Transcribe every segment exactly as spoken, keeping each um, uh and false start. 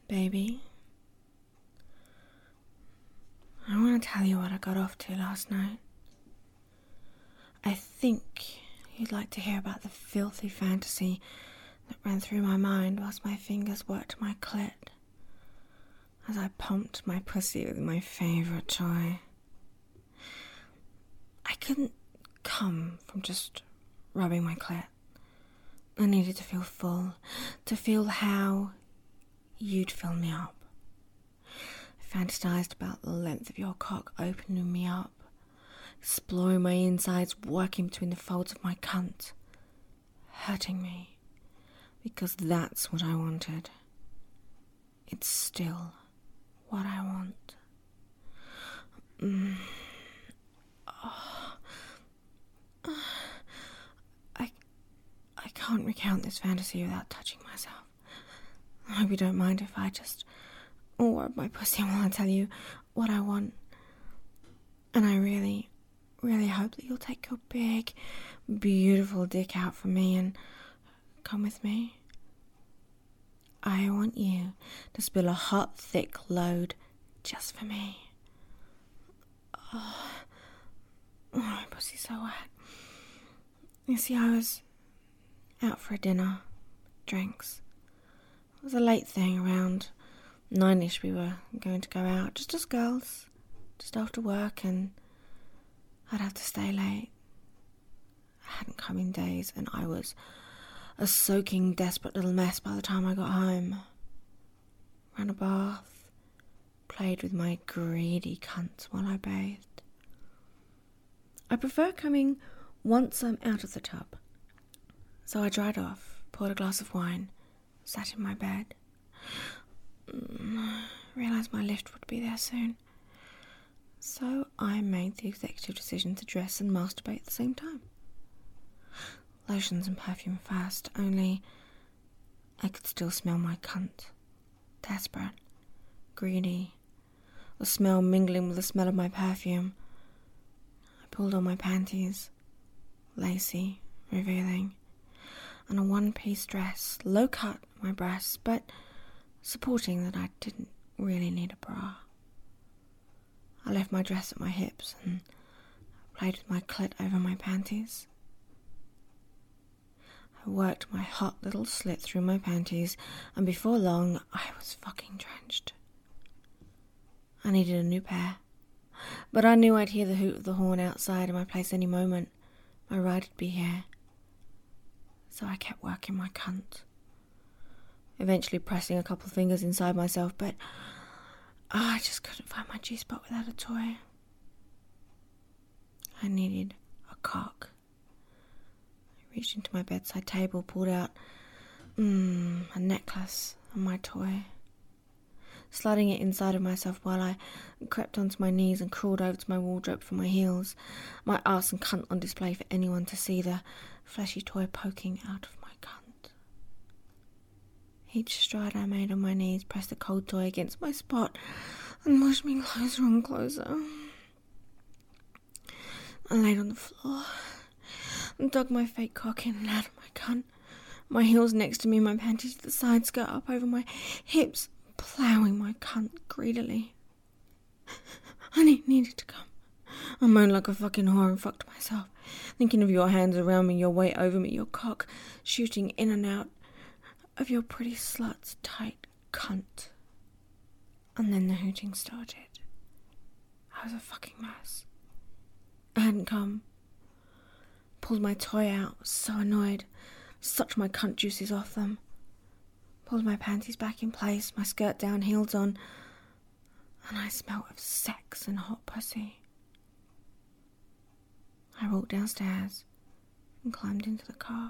Baby, I want to tell you what I got off to last night. I think you'd like to hear about the filthy fantasy that ran through my mind whilst my fingers worked my clit as I pumped my pussy with my favourite toy. I couldn't come from just rubbing my clit. I needed to feel full, to feel how you'd fill me up. I fantasized about the length of your cock opening me up, exploring my insides, working between the folds of my cunt, hurting me, because that's what I wanted. It's still what I want. Mm. Oh. I, I can't recount this fantasy without touching myself. I hope you don't mind if I just rub my pussy while I tell you what I want. And I really, really hope that you'll take your big, beautiful dick out for me and come with me. I want you to spill a hot, thick load just for me. Oh, oh my pussy's so wet. You see, I was out for a dinner, drinks. It was a late thing, around nine-ish we were going to go out, just as girls, just after work, and I'd have to stay late. I hadn't come in days, and I was a soaking, desperate little mess by the time I got home. Ran a bath, played with my greedy cunts while I bathed. I prefer coming once I'm out of the tub. So I dried off, poured a glass of wine, sat in my bed. Mm, realised my lift would be there soon. So I made the executive decision to dress and masturbate at the same time. Lotions and perfume first, only I could still smell my cunt. Desperate, greedy, the smell mingling with the smell of my perfume. I pulled on my panties, lacy, revealing, and a one-piece dress, low cut my breasts, but supporting that I didn't really need a bra. I left my dress at my hips and played with my clit over my panties. I worked my hot little slit through my panties, and before long, I was fucking drenched. I needed a new pair, but I knew I'd hear the hoot of the horn outside of my place any moment. My ride would be here. So I kept working my cunt, eventually pressing a couple fingers inside myself, but oh, I just couldn't find my G-spot without a toy. I needed a cock. I reached into my bedside table, pulled out mm, a necklace and my toy, sliding it inside of myself while I crept onto my knees and crawled over to my wardrobe for my heels, my arse and cunt on display for anyone to see, the fleshy toy poking out of my cunt. Each stride I made on my knees pressed the cold toy against my spot and pushed me closer and closer. I laid on the floor and dug my fake cock in and out of my cunt, my heels next to me, my panties to the side, skirt up over my hips, ploughing my cunt greedily. I needed to come. I moaned like a fucking whore and fucked myself, thinking of your hands around me, your weight over me, your cock shooting in and out of your pretty slut's tight cunt. And then the hooting started. I was a fucking mess. I hadn't come. Pulled my toy out, was so annoyed, sucked my cunt juices off them. Pulled my panties back in place, my skirt down, heels on, and I smelt of sex and hot pussy. I walked downstairs and climbed into the car.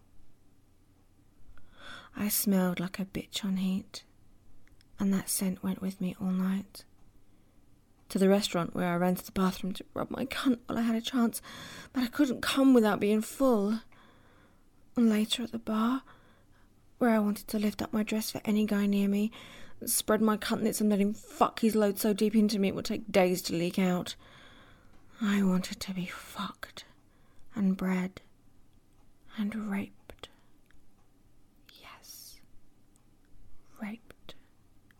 I smelled like a bitch on heat, and that scent went with me all night. To the restaurant where I ran to the bathroom to rub my cunt while I had a chance, but I couldn't come without being full. And later at the bar, where I wanted to lift up my dress for any guy near me, spread my cuntnits and let him fuck his load so deep into me it would take days to leak out. I wanted to be fucked and bred and raped. Yes, raped.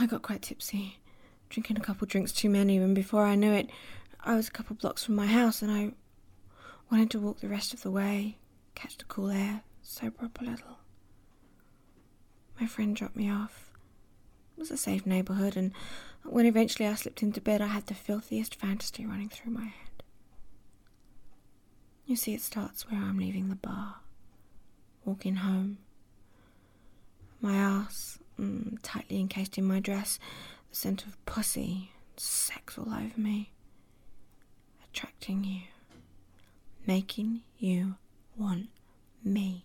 got quite tipsy, drinking a couple drinks too many, and before I knew it, I was a couple blocks from my house, and I wanted to walk the rest of the way, catch the cool air, sober up a little. My friend dropped me off. It was a safe neighbourhood, and when eventually I slipped into bed, I had the filthiest fantasy running through my head. You see, it starts where I'm leaving the bar, walking home. My ass, mm, tightly encased in my dress, the scent of pussy, sex all over me. Attracting you, making you want me.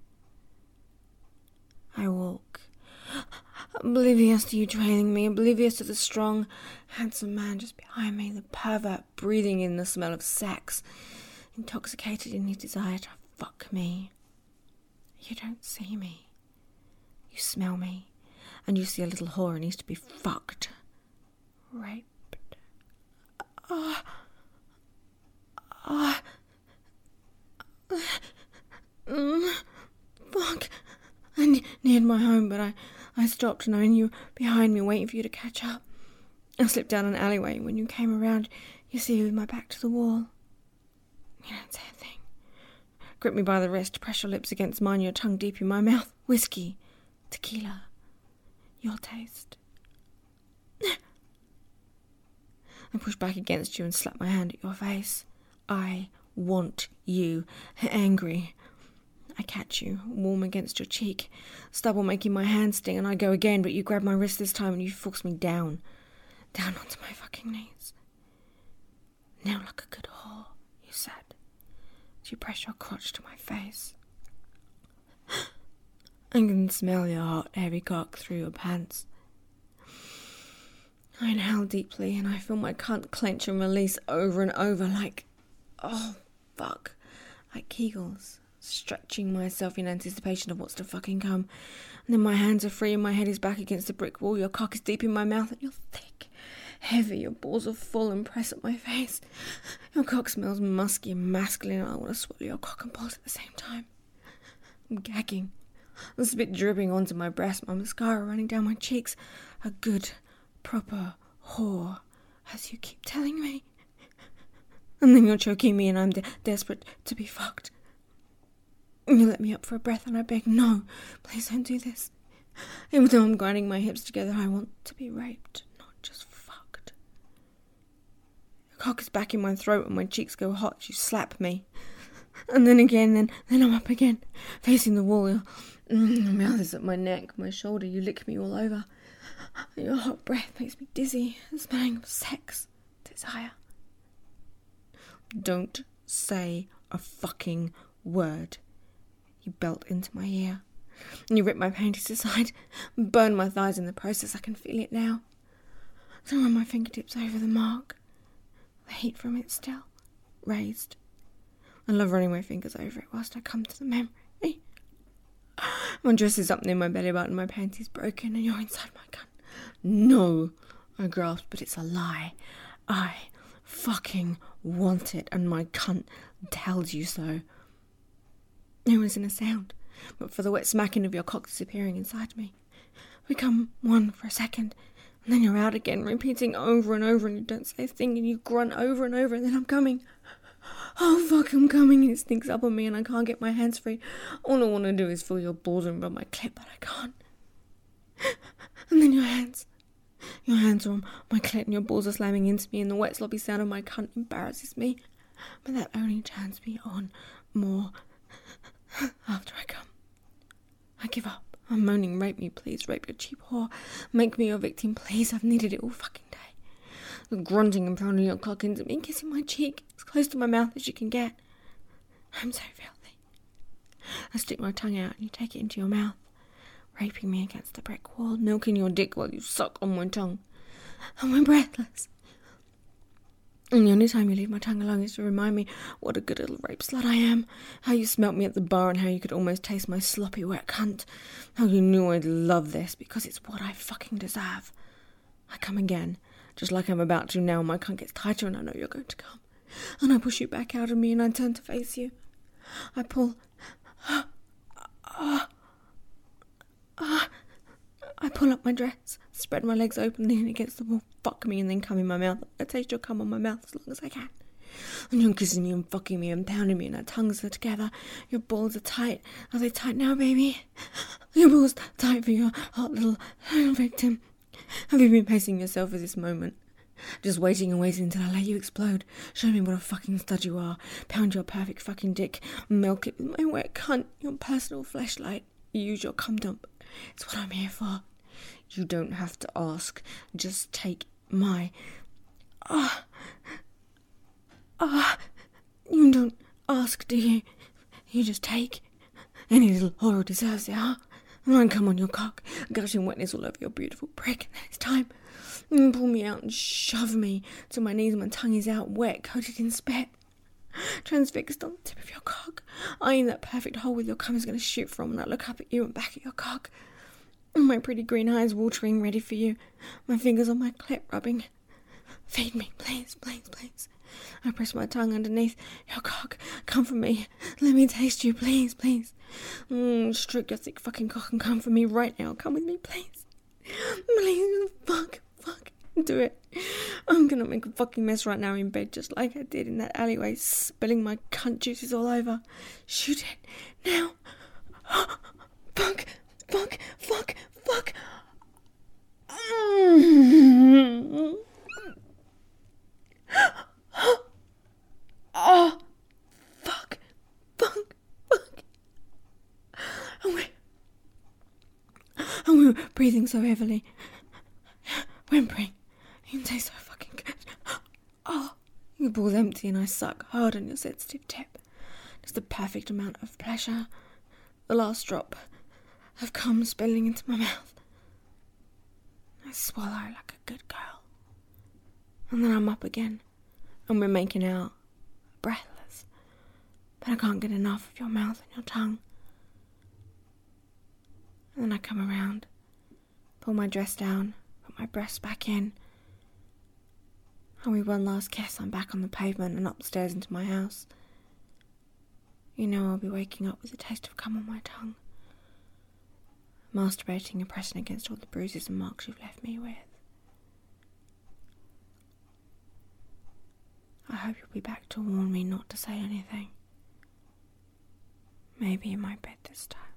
I walk, oblivious to you trailing me, oblivious to the strong, handsome man just behind me, the pervert breathing in the smell of sex, intoxicated in his desire to fuck me. You don't see me. You smell me, and you see a little whore who needs to be fucked, raped. Ah. Ah. Mm. Fuck. I n- neared my home, but I, I stopped knowing you were behind me, waiting for you to catch up. I slipped down an alleyway, and when you came around, you see me with my back to the wall. You don't say a thing. Grip me by the wrist, press your lips against mine, your tongue deep in my mouth. Whiskey. Tequila. Your taste. I push back against you and slap my hand at your face. I want you. Angry. I catch you, warm against your cheek, stubble making my hand sting, and I go again, but you grab my wrist this time and you force me down. Down onto my fucking knees. Now like a good whore, you said, as you press your crotch to my face. I can smell your hot, heavy cock through your pants. I inhale deeply and I feel my cunt clench and release over and over like, oh, fuck, like Kegels, stretching myself in anticipation of what's to fucking come. And then my hands are free and my head is back against the brick wall, your cock is deep in my mouth and you're thick, heavy, your balls are full and press at my face. Your cock smells musky and masculine and I want to swallow your cock and balls at the same time. I'm gagging. The spit dripping onto my breast, my mascara running down my cheeks. A good, proper whore, as you keep telling me. And then you're choking me and I'm de- desperate to be fucked. You let me up for a breath and I beg, no, please don't do this. Even though I'm grinding my hips together, I want to be raped, not just fucked. Your cock is back in my throat and my cheeks go hot. You slap me. And then again, then, then I'm up again, facing the wall. Your, mm, your mouth is at my neck, my shoulder. You lick me all over. Your hot breath makes me dizzy, smelling of sex, desire. Don't say a fucking word. You belt into my ear. And you rip my panties aside, burn my thighs in the process. I can feel it now. So run my fingertips over the mark. The heat from it still raised. I love running my fingers over it whilst I come to the memory. My dress is up near my belly button, my panties broken, and you're inside my gun. No, I gasped, but it's a lie. I fucking want it, and my cunt tells you so. There isn't a sound, but for the wet smacking of your cock disappearing inside me. We come one for a second, and then you're out again, repeating over and over, and you don't say a thing, and you grunt over and over, and then I'm coming. Oh fuck, I'm coming, and it sneaks up on me, and I can't get my hands free. All I want to do is feel your balls and rub my clit, but I can't. And then your hands. Your hands are on my clit, and your balls are slamming into me, and the wet sloppy sound of my cunt embarrasses me. But that only turns me on more after I come. I give up. I'm moaning, rape me, please, rape your cheap whore. Make me your victim, please. I've needed it all fucking day. You're grunting and prodding your cock into me, kissing my cheek as close to my mouth as you can get. I'm so filthy. I stick my tongue out and you take it into your mouth, raping me against the brick wall, milking your dick while you suck on my tongue. And we're breathless. And the only time you leave my tongue alone is to remind me what a good little rape slut I am, how you smelt me at the bar and how you could almost taste my sloppy wet cunt, how you knew I'd love this because it's what I fucking deserve. I come again, just like I'm about to now. My cunt gets tighter and I know you're going to come. And I push you back out of me and I turn to face you. I pull... Ah, ah, ah, I pull up my dress, spread my legs open, lean against the wall, fuck me, and then come in my mouth. I taste your cum on my mouth as long as I can. And you're kissing me and fucking me and pounding me, and our tongues are together. Your balls are tight. Are they tight now, baby? Your balls tight for your hot little, little victim. Have you been pacing yourself for this moment? Just waiting and waiting until I let you explode. Show me what a fucking stud you are. Pound your perfect fucking dick. Milk it with my wet cunt. Your personal fleshlight. Use your cum dump. It's what I'm here for. You don't have to ask. Just take my... Ah... Ah... You don't ask, do you? You just take. Any little horror deserves it, huh? And I come on your cock, gushing wetness all over your beautiful prick, and then it's time. And pull me out and shove me to my knees. My tongue is out, wet, coated in spit. Transfixed on the tip of your cock, eyeing that perfect hole where your cum is going to shoot from, and I look up at you and back at your cock. And my pretty green eyes watering, ready for you. My fingers on my clit rubbing. Feed me, please, please, please. I press my tongue underneath your cock. Come for me. Let me taste you, please, please. Mm, stroke your thick fucking cock and come for me right now. Come with me, please. Please, fuck, fuck. Do it. I'm gonna make a fucking mess right now in bed, just like I did in that alleyway, spilling my cunt juices all over. Shoot it. Now. Fuck, fuck, fuck, fuck. Mm. Oh, fuck, fuck, fuck. And we, and we were breathing so heavily, whimpering. You can taste so fucking good. Oh, your ball's empty and I suck hard on your sensitive tip. Just the perfect amount of pleasure. The last drop of cum spilling into my mouth. I swallow like a good girl. And then I'm up again. And we're making out, breathless. But I can't get enough of your mouth and your tongue. And then I come around, pull my dress down, put my breasts back in. And with one last kiss, I'm back on the pavement and upstairs into my house. You know I'll be waking up with the taste of cum on my tongue. Masturbating and pressing against all the bruises and marks you've left me with. I hope you'll be back to warn me not to say anything. Maybe in my bed this time.